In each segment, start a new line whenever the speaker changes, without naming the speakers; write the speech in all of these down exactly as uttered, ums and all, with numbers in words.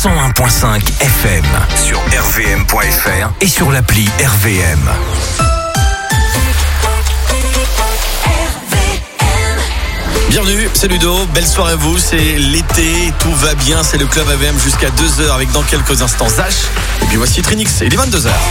cent un virgule cinq F M sur R V M point F R et sur l'appli R V M.
Bienvenue, c'est Ludo, belle soirée à vous, c'est l'été, tout va bien, c'est le Club R V M jusqu'à deux heures avec dans quelques instants Zach. Et puis voici Trinix, il est vingt-deux heures.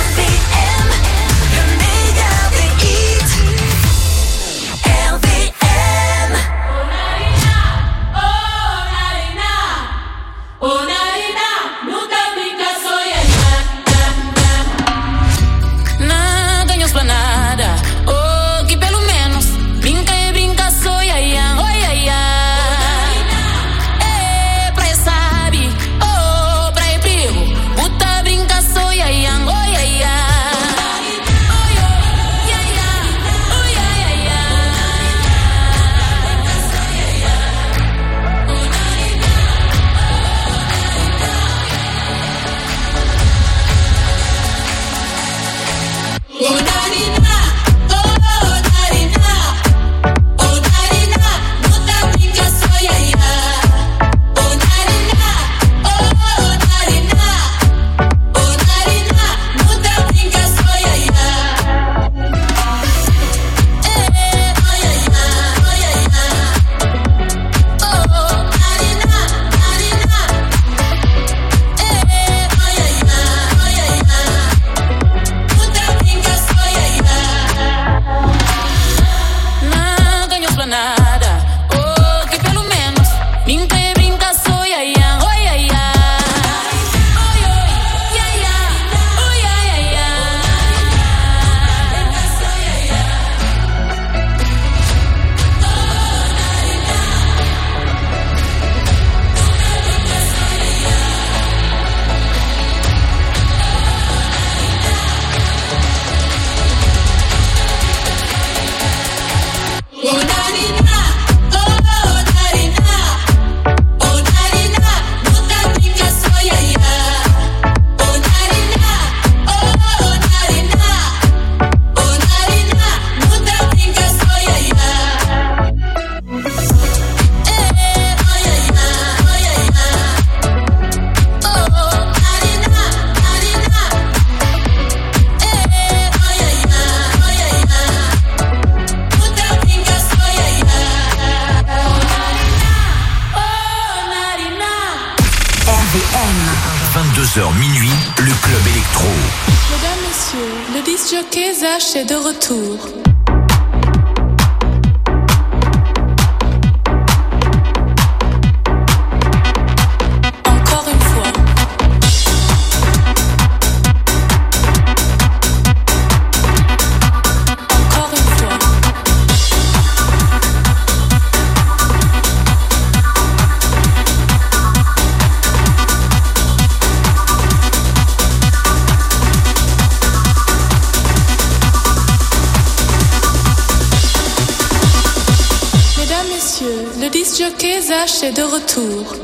vingt-deux heures minuit, le Club Électro.
Mesdames, messieurs, le disc jockey Zach est de retour. Le disc jockey Zach est de retour.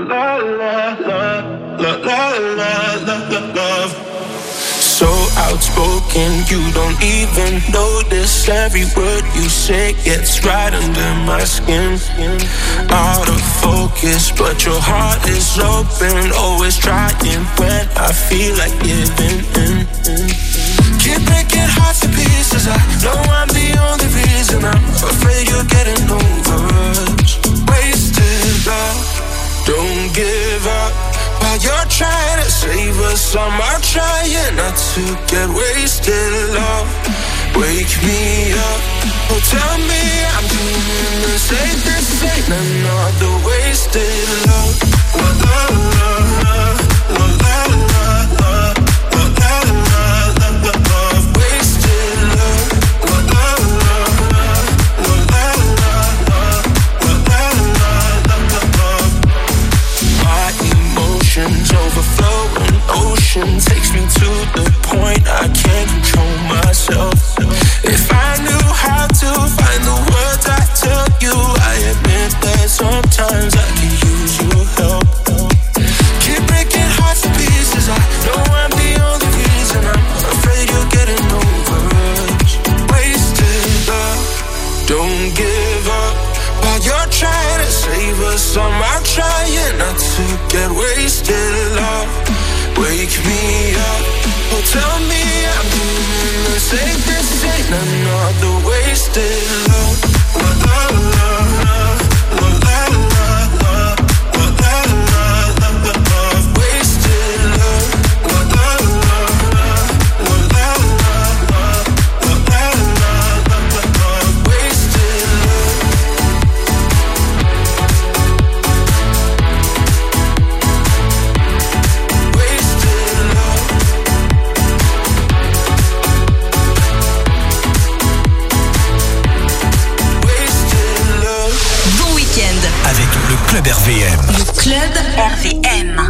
la la la la la la la love. So outspoken, you don't even notice. Every word you say gets right under my skin. Out of focus, but your heart is open. Always trying when I feel like giving in. Keep breaking hearts to pieces. I know I'm the only reason. I'm afraid you're getting over us. Wasted love, don't give up. While you're trying to save us, I'm out trying not to get wasted. Love, wake me up. Oh, tell me I'm doing the same. This ain't another wasted love. La la la la la la la la la la la la. Wasted love. La la la la la la la la la la. My emotions overflowing, ocean takes me to the point I can't control myself. If I knew how to find the words I tell you, I admit that sometimes I could use your help. Keep breaking hearts to pieces. I know I'm the only reason. I'm afraid you're getting over us. Wasted love, don't give up. While you're trying to save us, I'm out trying not to get wasted. Love, wake me up. Oh, tell me I'm doing the same. This ain't another wasted love. La la la la la la la la la la la. Wasted love. La la la la la la la la la la. Wasted love.
Avec le Club R V M.
Le Club R V M.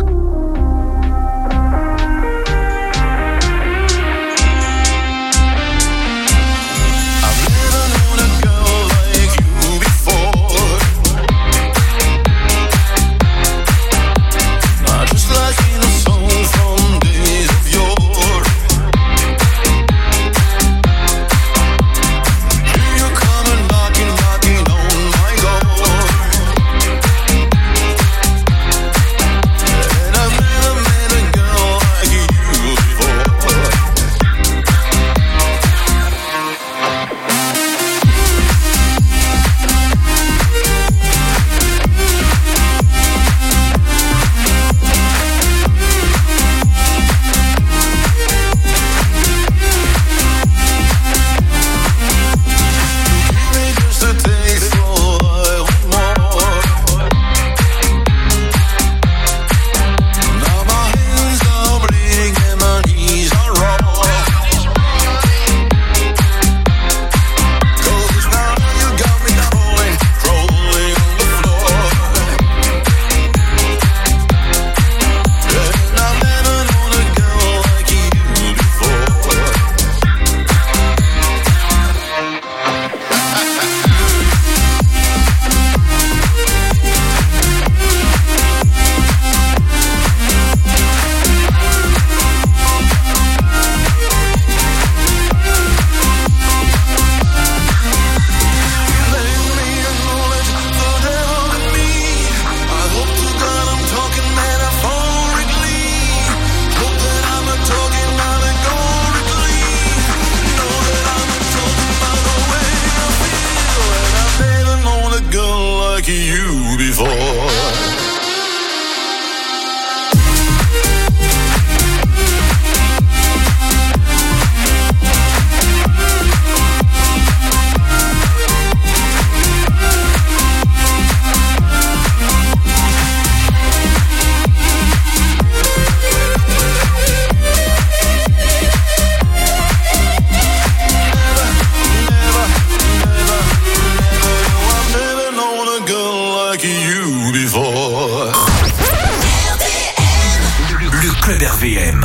R V M.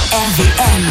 R V M.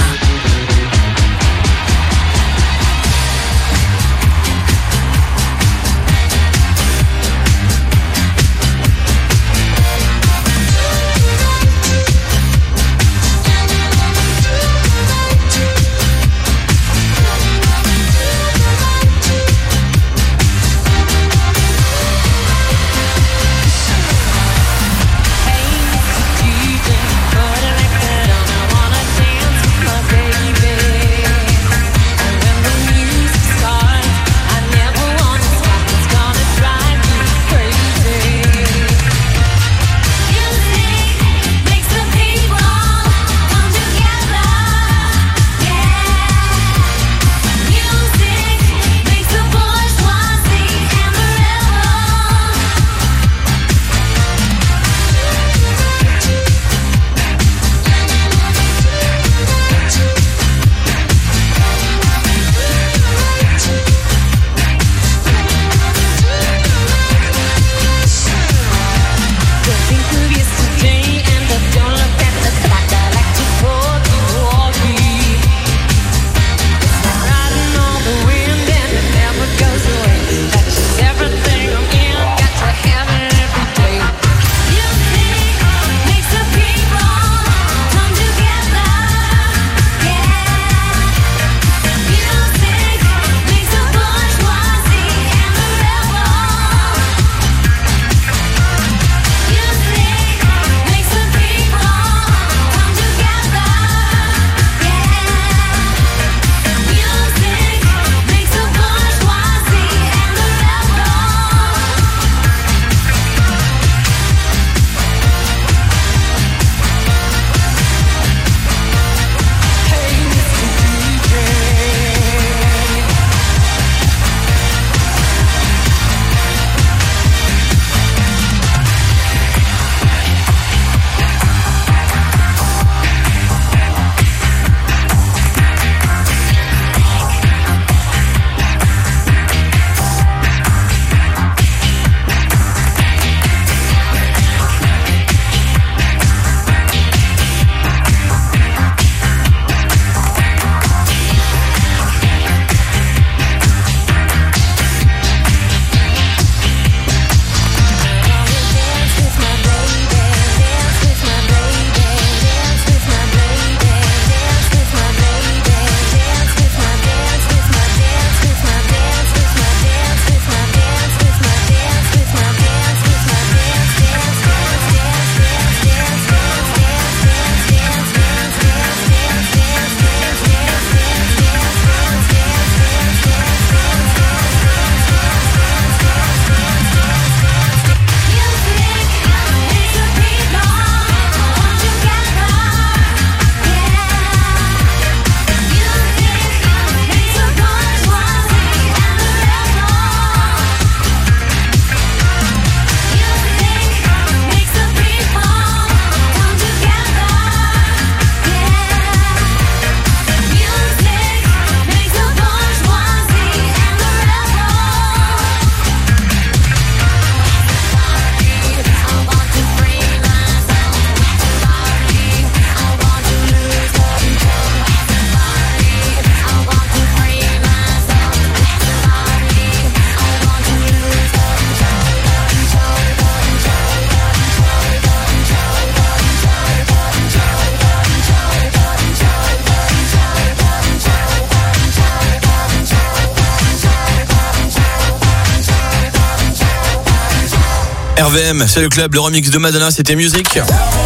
R V M, c'est le club, le remix de Madonna, c'était Music.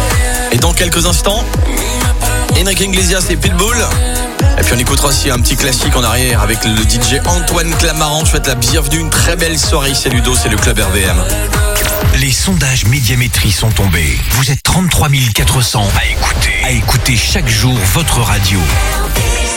Et dans quelques instants, Enrique Iglesias et Pitbull. Et puis on écoutera aussi un petit classique en arrière avec le D J Antoine Clamaran. Je souhaite la bienvenue, une très belle soirée. C'est Ludo, c'est le club R V M.
Les sondages Médiamétrie sont tombés. Vous êtes trente-trois mille quatre cents à écouter, à écouter chaque jour votre radio.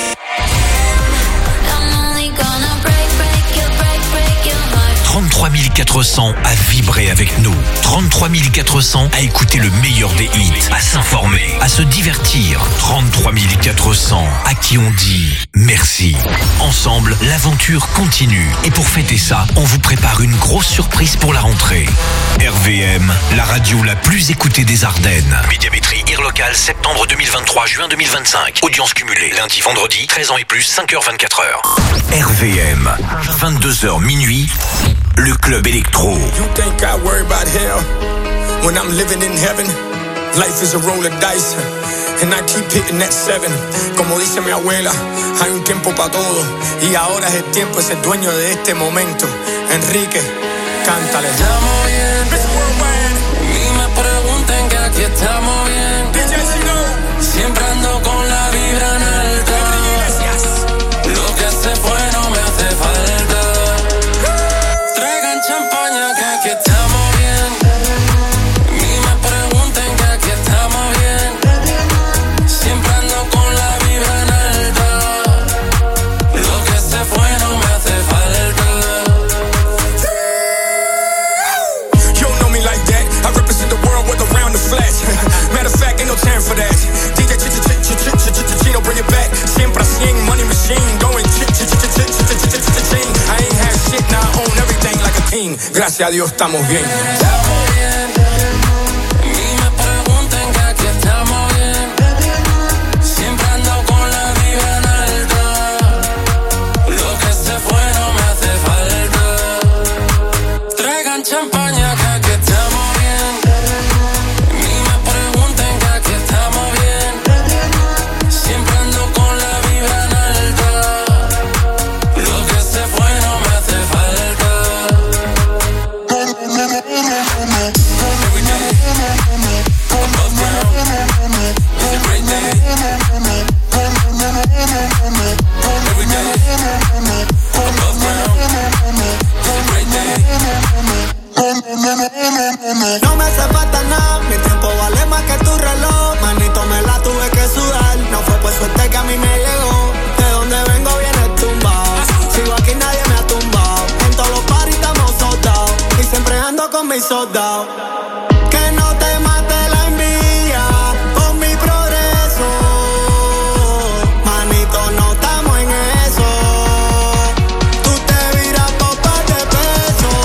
trente-trois mille quatre cents à vibrer avec nous. trente-trois mille quatre cents à écouter le meilleur des hits, à s'informer, à se divertir. trente-trois mille quatre cents à qui on dit merci. Ensemble, l'aventure continue. Et pour fêter ça, on vous prépare une grosse surprise pour la rentrée. R V M, la radio la plus écoutée des Ardennes. Médiamétrie I R local, septembre deux mille vingt-trois, juin deux mille vingt-cinq. Audience cumulée, lundi, vendredi, treize ans et plus, cinq heures vingt-quatre heures. R V M, vingt-deux heures minuit, le club électro.
You think I worry about hell when I'm living in heaven? Life is a roll of dice and I keep hitting that seven. Como dice mi abuela, hay un tiempo para todo y ahora es el tiempo, es el dueño de este momento. Enrique, cántale.
Estamos bien, ni me pregunten que aquí estamos bien.
D J Chino,
siempre ando con la vibra en alta. Lo que se fue no me hace falta. Traigan champaña que aquí estamos bien. Ni me pregunten que aquí estamos bien. Siempre ando con la vibra en alta. Lo que se fue no me hace falta.
you don't know me like that. I represent the world with around the flash. Matter of fact, ain't no time for that. D J Chino, bring it back. Siempre cien, money machine, going ch-ch-ch-ch-ch-ch-ch-ch-ch-ch-ch-ch. I ain't have shit, now I own everything like a king. Gracias a Dios estamos bien.
Estamos bien. Ni me pregunten que aquí estamos bien. Siempre ando con la vibra en alta. Lo que se fue no me hace falta. Traigan champaña que aquí estamos bien. Ni me pregunten que aquí estamos bien. Siempre ando con la vibra en alta. Lo que se fue no me hace falta. Every day, above ground, it's a great day. Every day, above ground, it's a great day.
No me hace falta nada, mi tiempo vale más que tu reloj. Manito, me la tuve que sudar, no fue por suerte que a mí me llegó. De donde vengo viene tumbado, sigo aquí nadie me ha tumbado. En todos los paris estamos soldados y siempre ando con mis soldados. Que no te mate la envidia con mi progreso. Manito, no estamos en eso. Tú te viras por par de pesos.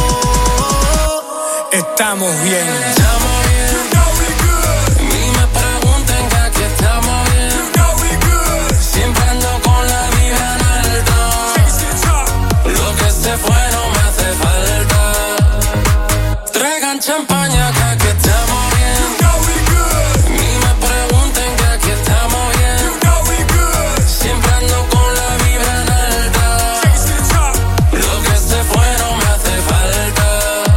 Estamos bien.
Estamos bien. Ni me pregunten que aquí estamos bien. Siempre ando con la vibra en alta. Lo que se fue no me hace falta. Traigan champaña que aquí estamos bien. Ni me pregunten que aquí estamos bien. Siempre ando con la vibra en alta. Lo que se fue no me hace falta.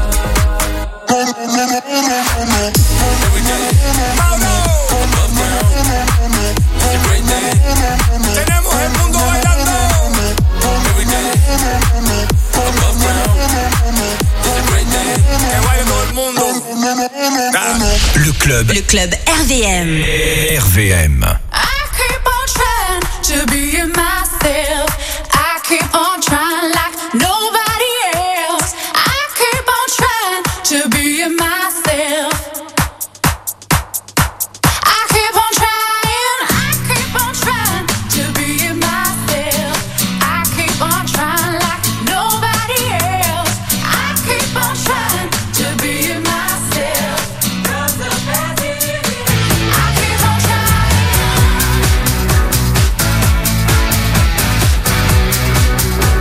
Every day, above ground, it's a great day.
Tenemos el mundo bailando.
Every day, above ground, it's a great day.
Que baile todo el mundo. Ah.
Le club,
Le club R V M.
R V M.
I keep on trying to be myself. I keep on trying like nobody else. I keep on trying to be myself. I keep on trying, I keep on trying to be myself. I keep on trying like nobody else. I keep on trying to be myself. I keep on trying.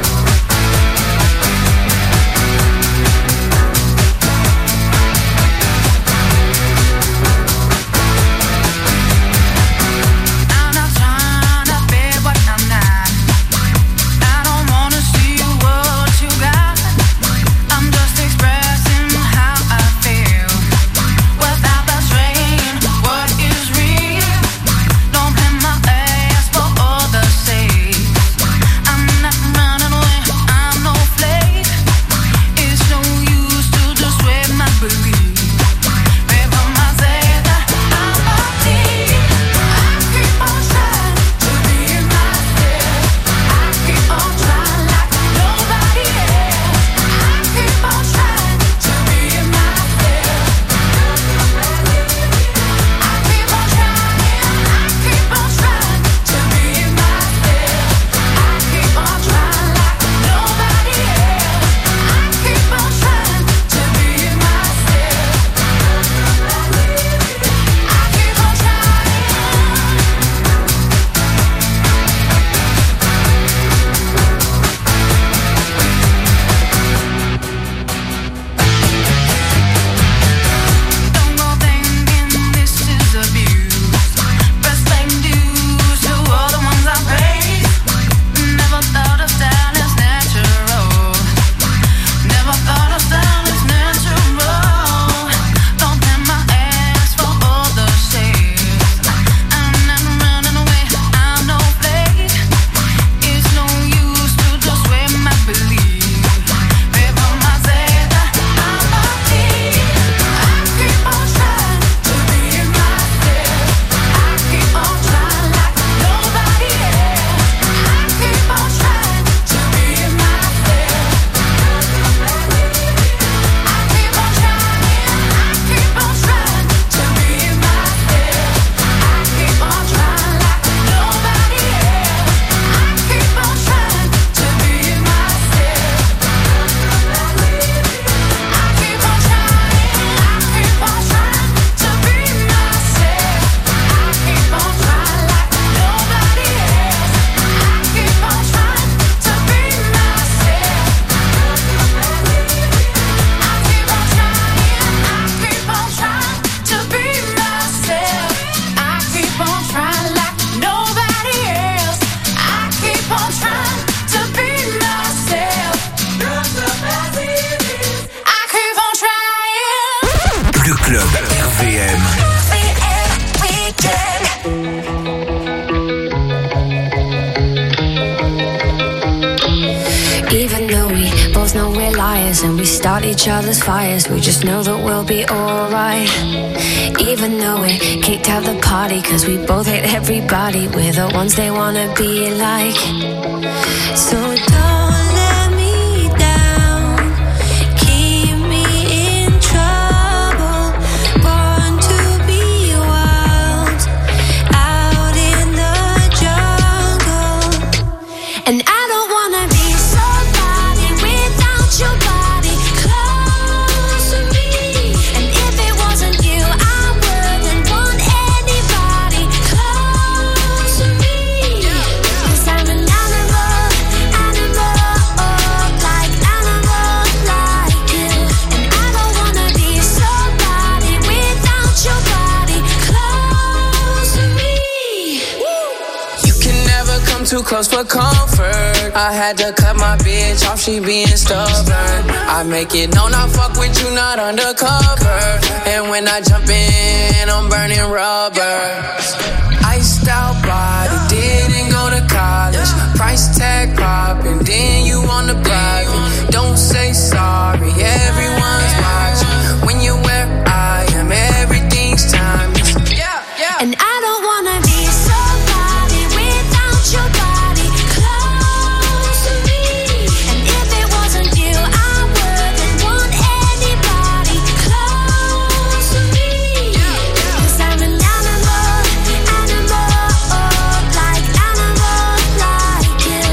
Even though we both know we're liars and we start each other's fires, we just know that we'll be alright. Even though we kicked out the party cause we both hate everybody, we're the ones they wanna be like. So don't let me down, keep me in trouble, born to be wild, out in the jungle. And I don't wanna be somebody without your body close to me. And if it wasn't you, I wouldn't want anybody close to me. Cause I'm an animal, animal, like animal, like you. And I don't wanna be somebody without your body close to me.
You can never come too close for comfort. I had to cut my bitch off, she being stubborn. I make it known I fuck with you, not undercover. And when I jump in, I'm burning rubber. Iced out body, didn't go to college. Price tag popping, then you on the private. Don't say sorry, everyone's watching. When you're where I am, everything's timeless. Yeah, yeah.
And I don't wanna be somebody without your body close to me. And if it wasn't you, I wouldn't want anybody close to me. Cause I'm an animal, animal, like animal, like you.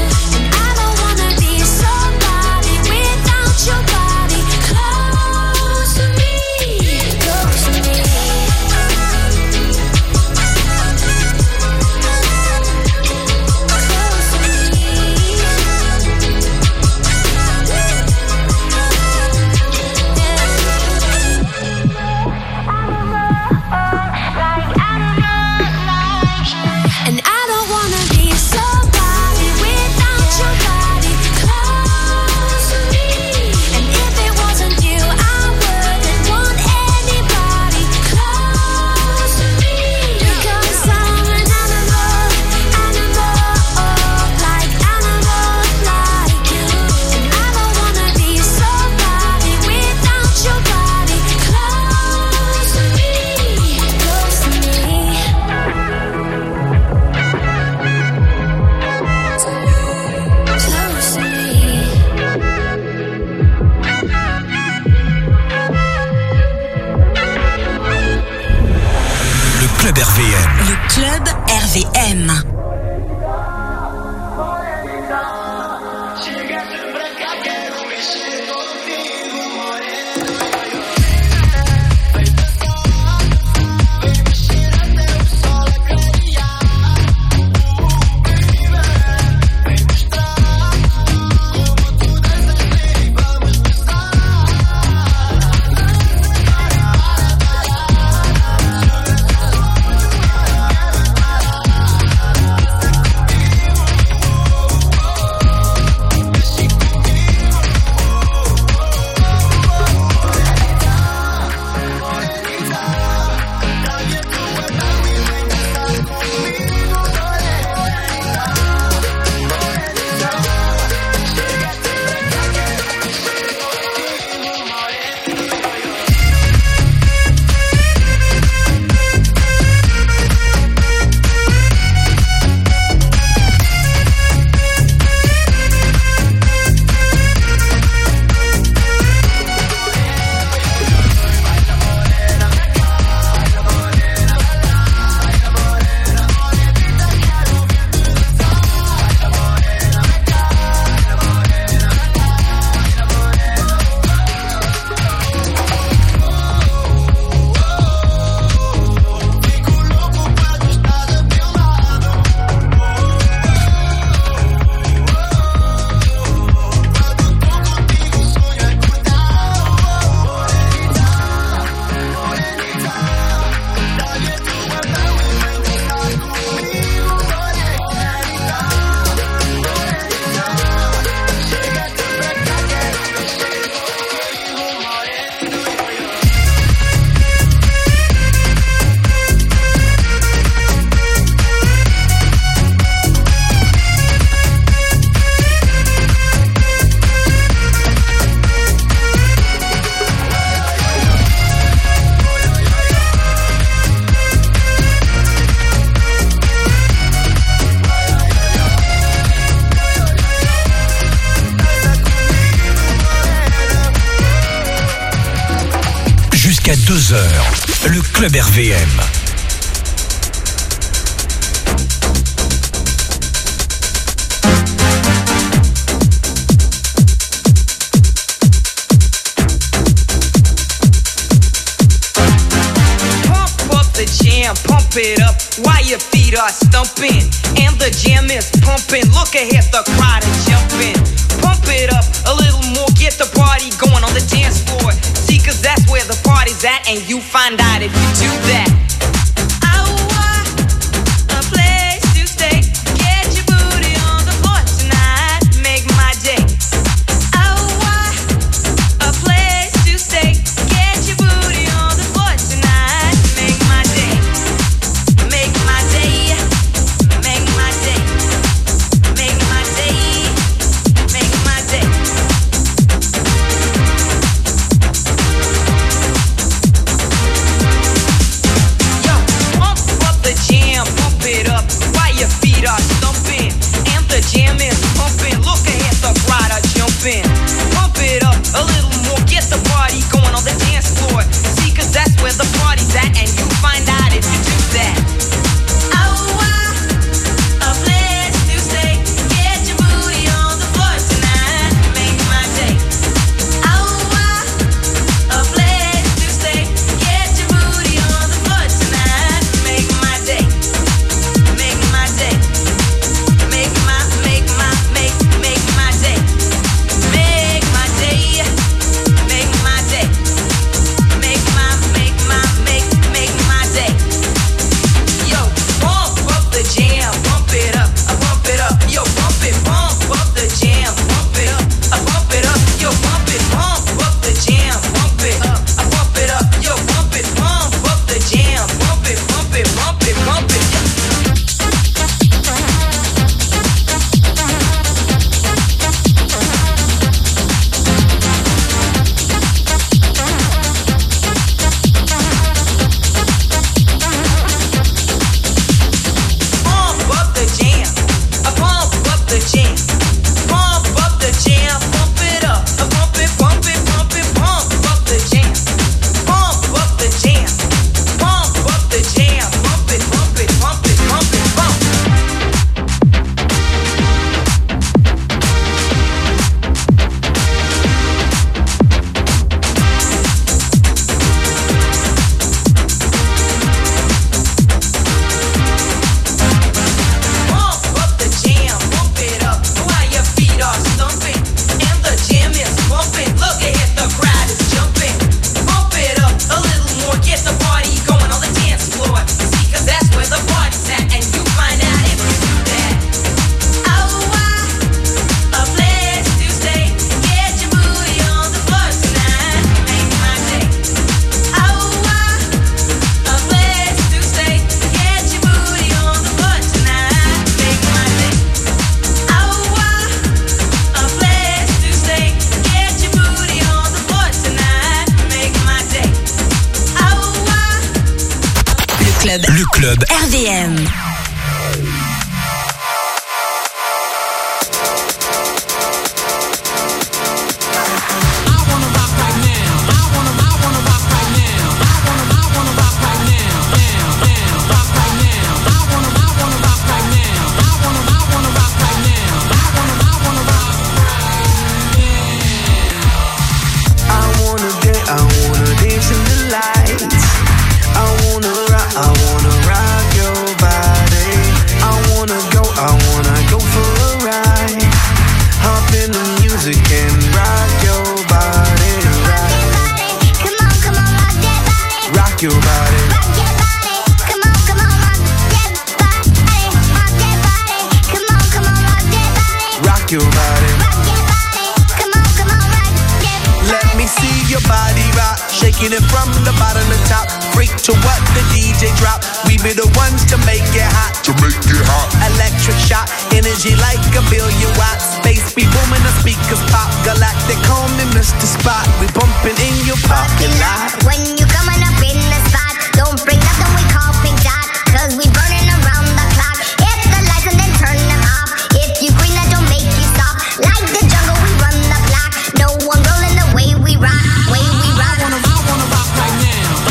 deux heures, le Club R V M.
Pump it up while your feet are stumping and the jam is pumping. Look ahead, the crowd is jumping. Pump it up a little more, get the party going on the dance floor. See, cause that's where the party's at, and you find out if you do that. I want a place to stay. Get your booty on the floor tonight, make my day. I want a place to stay. Get your booty on the floor tonight, make my day. Make my day, make my day, make my day, make my day. Yo, pump up the jam, pump it up while your feet are stumping and the jam is pumping. Look ahead, the crowd are jumping. Pump it up a little more, get the party going on the dance floor. See, cause that's where the party's at, and you find out if you do that.
Le Club
R V M.
Way we rock, way we rock. I wanna, I wanna rock right now.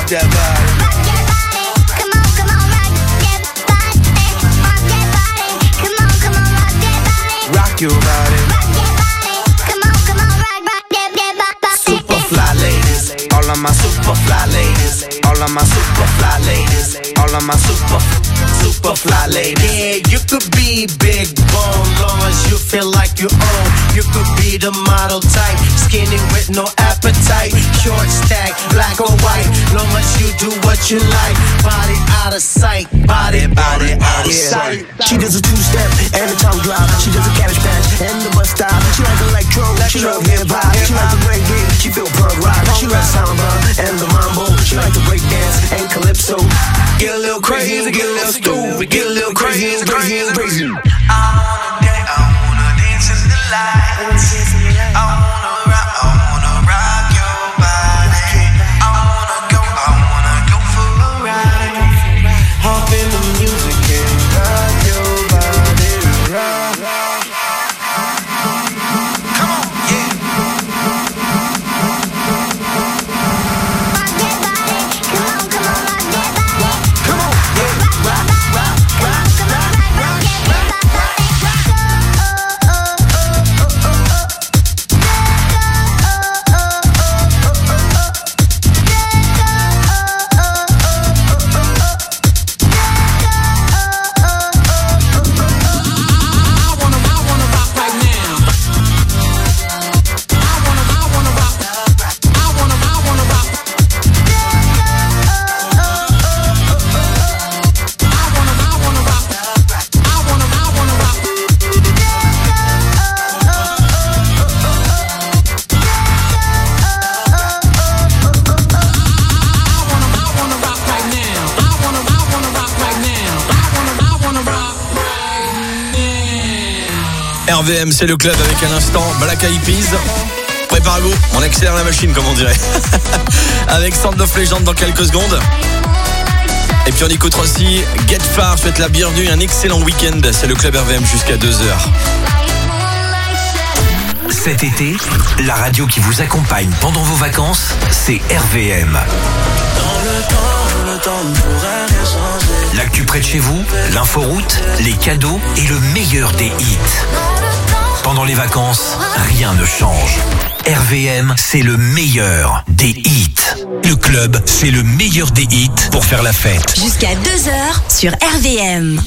that body.
Come on, come on, rock that body. Rock that body. Come on, come on, rock that body.
Rock your body.
Rock that body. Come on, come on, rock, rock that, that body.
Super fly ladies, all of my super fly ladies, all of my super fly ladies, all of my super, super fly ladies. Yeah, you could be big bone, long as you feel like you own. You could be the model type, skinny with no appetite, short stack, black or white, long as you do what you like. Body out of sight, body, body out of sight.
She does a two-step and a tongue drop. She does a cabbage patch and the bus stop. She like electro, she love hip-hop. She like the reggae, she feel punk rock. She loves samba and the mambo. She like to break dance and calypso.
Get a little crazy, get a little stupid, get a little crazy, crazy, crazy.
I wanna dance, I wanna dance in the lights. I wanna rock, I wanna rock your body. I wanna go, I wanna go for a ride.
Hop in the music and rock your body, rock.
Come on, yeah.
Rock that body. Come on, come on, rock that body.
Come on, yeah.
Rock, rock, rock, rock, come on, rock, rock that body. Oh, oh, oh, oh, oh, oh.
R V M, c'est le club avec un instant Black Eyed Peas. Préparez-vous, on accélère la machine comme on dirait. Avec Sound of Legend dans quelques secondes. Et puis on écoutera aussi Get Far, je souhaite la bienvenue, un excellent week-end. C'est le club R V M jusqu'à deux heures.
Cet été, la radio qui vous accompagne pendant vos vacances, c'est R V M.
Dans le temps, le temps ne pourrait rien changer.
L'actu près de chez vous, l'inforoute, les cadeaux et le meilleur des hits. Pendant les vacances, rien ne change. R V M, c'est le meilleur des hits. Le club, c'est le meilleur des hits pour faire la fête.
Jusqu'à deux heures sur R V M.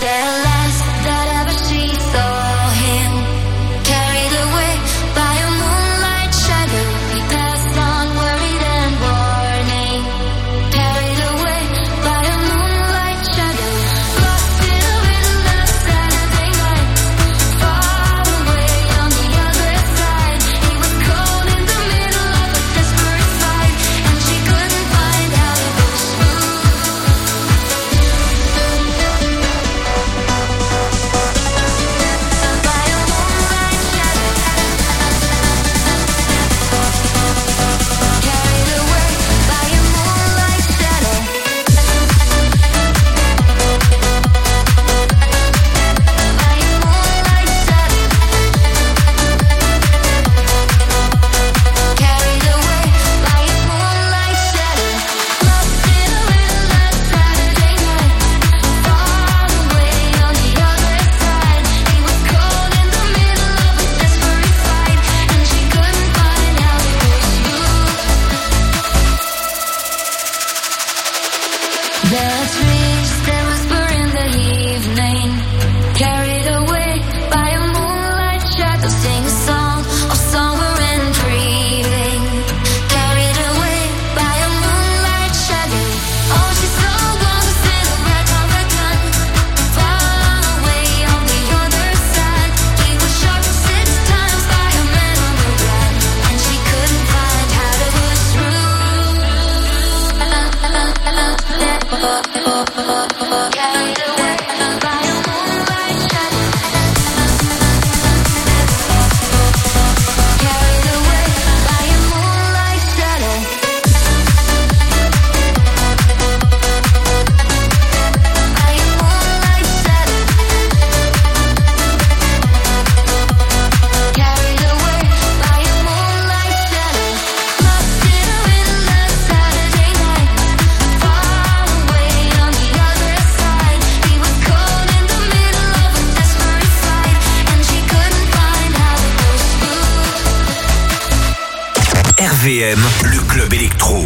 V M, le club électro.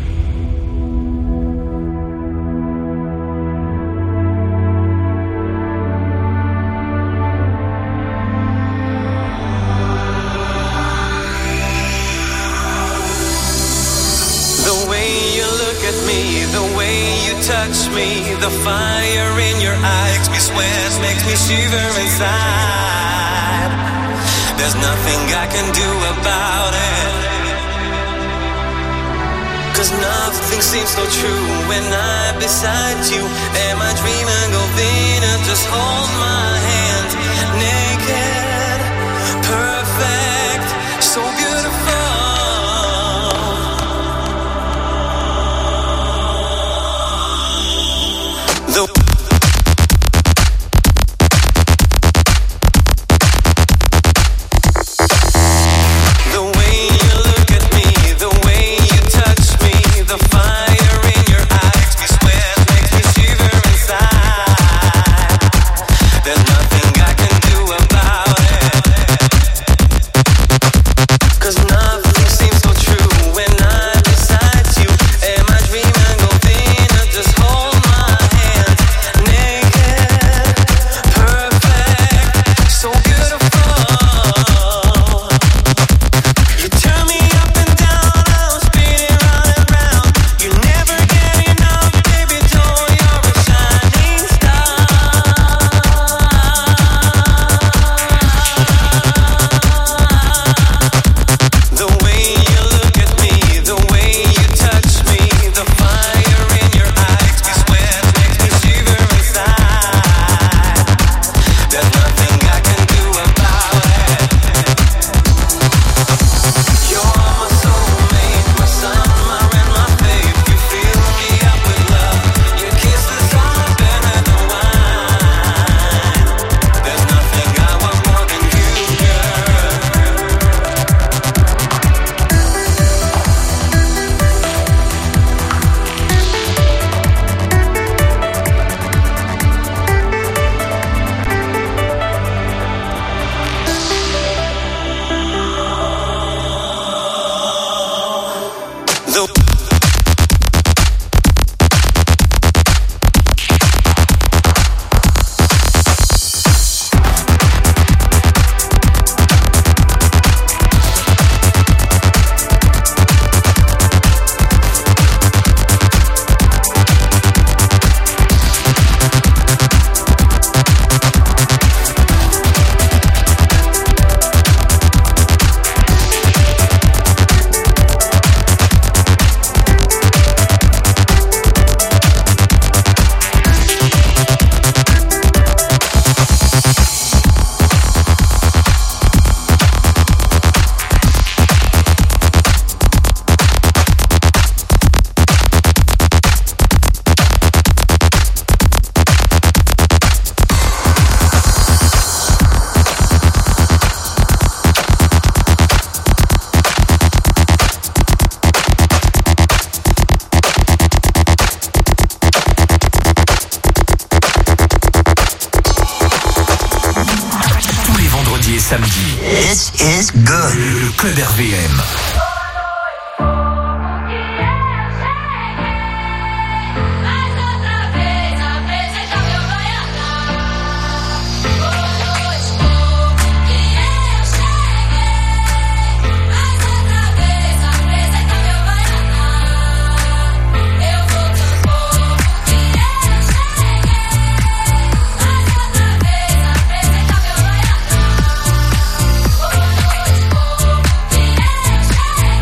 The way you look at me, the way you touch me, the fire in your eyes makes me sweat, makes me shiver inside. There's nothing I can do about it, 'cause nothing seems so true when I'm beside you. Am I dreaming of Venus? Just hold my hand, naked, perfect, so beautiful. The
Samedi. This is good. Le club R V M.
Yeah.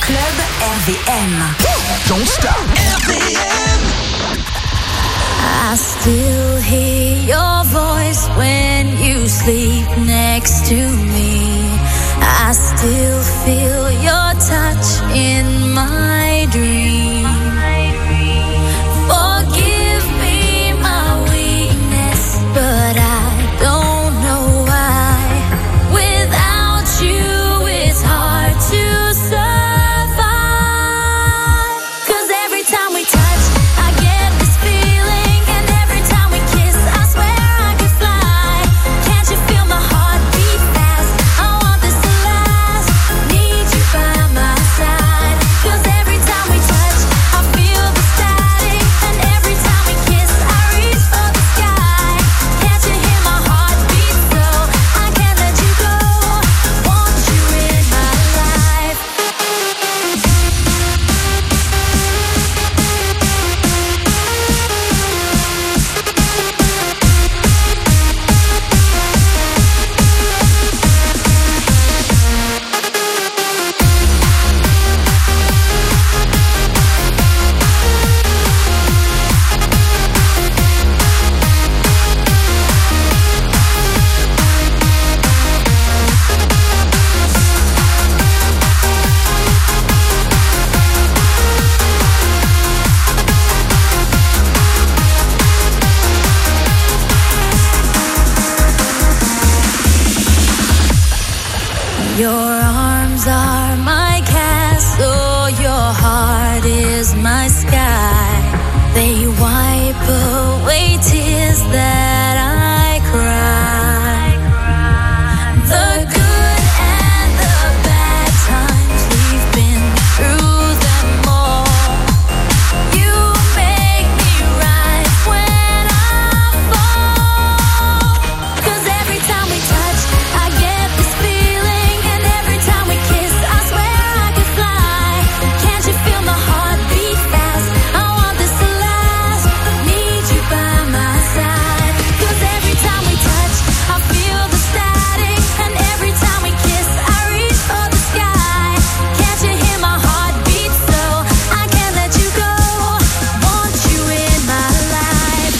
club R V M.
Don't stop.
R V M. I still hear your voice when you sleep next to me. I still feel your touch in my dream. Forgive me my weakness, but I don't know why. Without you, it's hard to survive. 'Cause every time we touch, I get this feeling, and every time we kiss, I swear I could fly. Can't you feel my heart beat fast? I want this to last. Need you by my side. 'Cause every time we touch, I feel the static, and every time we kiss, I reach for the sky. Can't you hear my heart beat so? I can't let you go. Want you in my life. Your arms are my castle, your heart is my sky. They wipe away tears that I cry. The good and the bad times, we've been through them all. You make me rise when I fall. 'Cause every time we touch, I get this feeling, and every time we kiss, I swear I could fly. Can't you feel my heart beat fast? I want this to last. Need you by my side. 'Cause every time we touch, I feel the static, and every time we kiss, I reach for the sky. Can't you hear my heart beat so? I can't let you go. Want you in my life.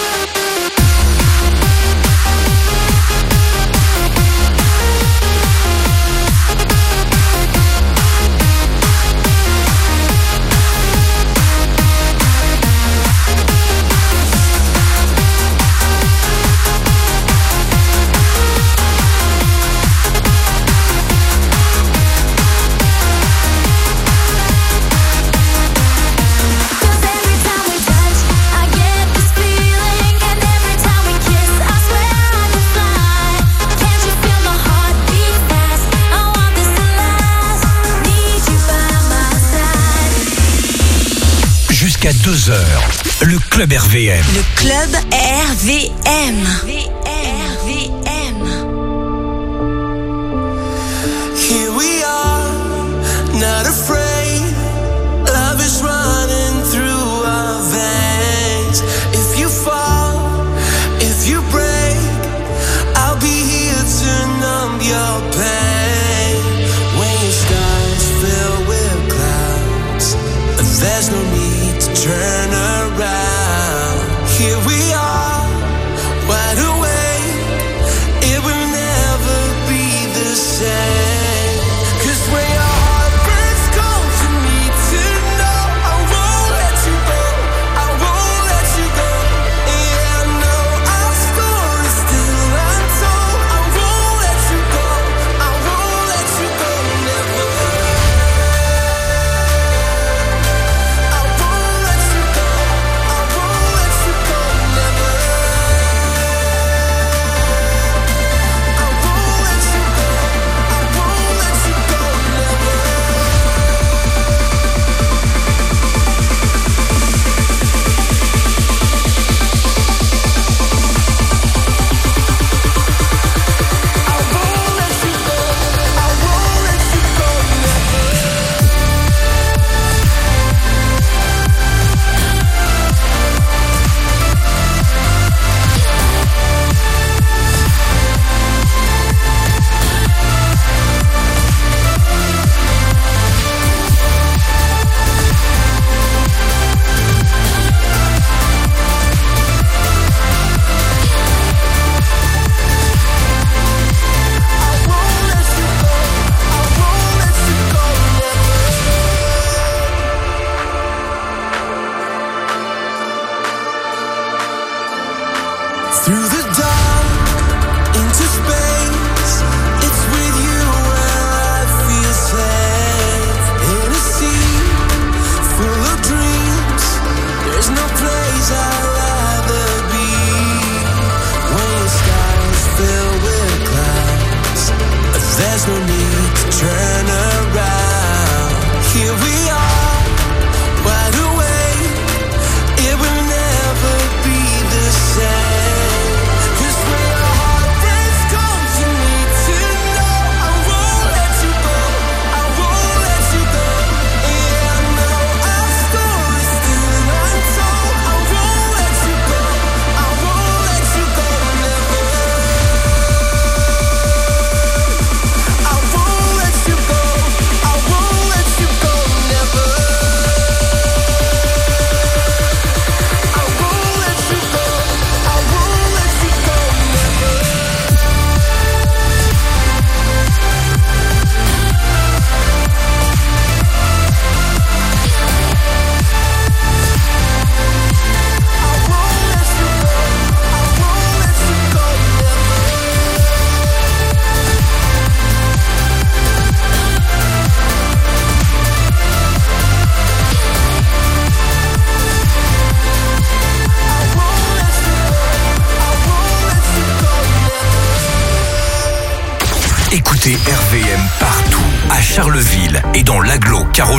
Cause every time we touch, I get this feeling, and every time we kiss, I swear I could fly. Can't you feel my heart beat fast? I want this to last. Need you by my side.
Jusqu'à deux heures, le Club R V M.
Le club R V M. R V M.
Here we are, not afraid. Love is running through our veins. If you fall, if you break, I'll be here to numb your pain. When your skies fill with clouds, there's no need to turn around. Here we are, wide awake. It will never be the same. 'Cause when your heart breaks cold, you need to know I won't let you go. I won't let you go. Yeah, I know our story's still untold. I won't let you go. I won't let you go. Never. I won't let you go.
Charleville et dans l'agglo Caroline.